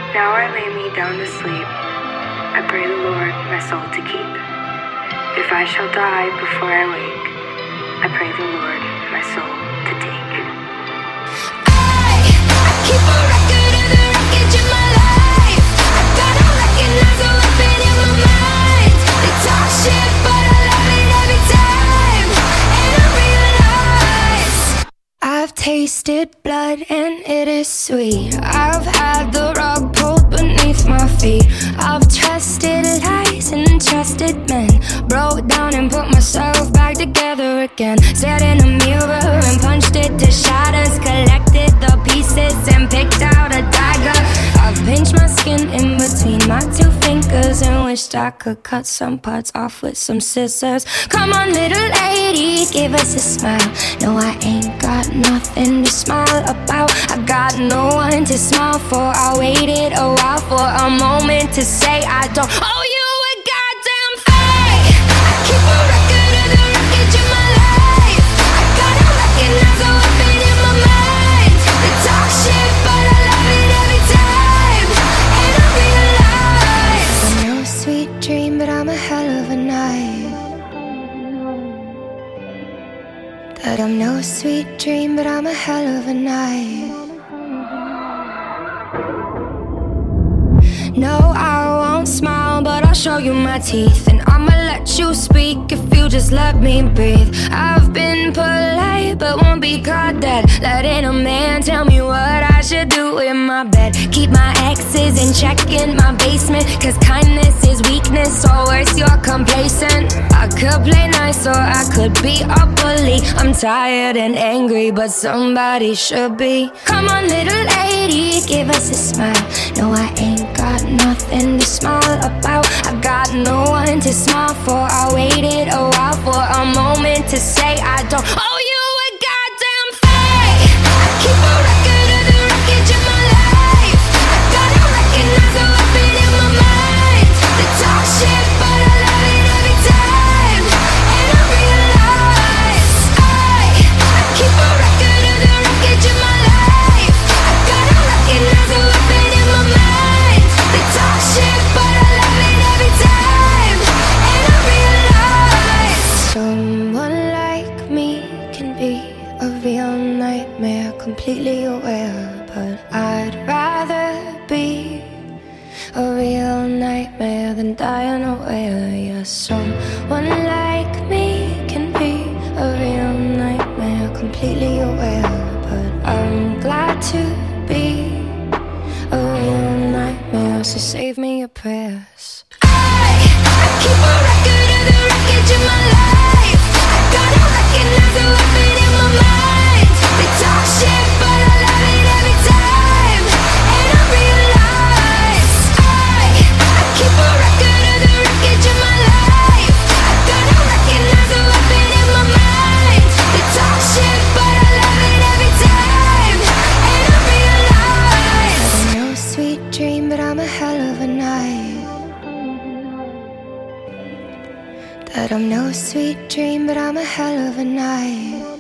Now I lay me down to sleep. I pray the Lord my soul to keep. If I shall die before I wake, I pray the Lord my soul to take. I keep a record of the wreckage of my life. I gotta recognize the weapon in my mind. They talk shit, but I love it every time. And I realize I've tasted blood and it is sweet. I've had the rug pulled beneath my feet. I've trusted lies and trusted men. Broke down and put myself back together again. Stared in a mirror and punched it to shatters. Collected the pieces and picked out a dagger. I've pinched my skin in between my two fingers and wished I could cut some parts off with some scissors. Come on, little lady, give us a smile. No, I ain't got nothing to smile about. I got no one to smile for. I waited a while for a moment to say I don't owe you a goddamn thing. I keep a record of the wreckage of my life. I gotta recognize the weapon in my mind. They talk shit, but I love it every time. And I realize I'm no sweet dream, but I'm a hell of a night. That I'm no sweet dream, but I'm a hell of a night. No, I won't smile, but I'll show you my teeth. And I'ma let you speak if you just let me breathe. I've been polite, but won't be caught dead. Letting a man tell me what I should do in my bed. Keep my exes in check in my basement, cause kindness is weakness, or worse, you're complacent. I could play nice or I could be a bully. I'm tired and angry, but somebody should be. Come on, little lady, give us a smile. No, I ain't got nothing to smile about. I got no one to smile for. I waited a while for a moment to say I don't owe you a goddamn thing. I keep a record of the wreckage of my life. I gotta recognize the weapon in my mind. They talk shit, but I love it every time. And I realize I keep a record of the wreckage of my life. I gotta recognize the weapon in my mind. They talk shit, but I love it every time. And I realize someone like me can be a real nightmare, completely aware. But I'd rather be a real nightmare than die unaware. Yeah, someone like me can be a real nightmare, completely aware. But I'm glad to be a real nightmare, so save me your prayers. I keep a record of the wreckage of my life. I gotta recognize the weapon in my mind. They talk shit, but I love it every time. And I realize I keep a record of the wreckage of my life. I gotta recognize the weapon in my mind. They talk shit, but I love it every time. And I realize I'm no sweet dream, but I'm a hell of a night. That I'm no sweet dream, but I'm a hell of a night.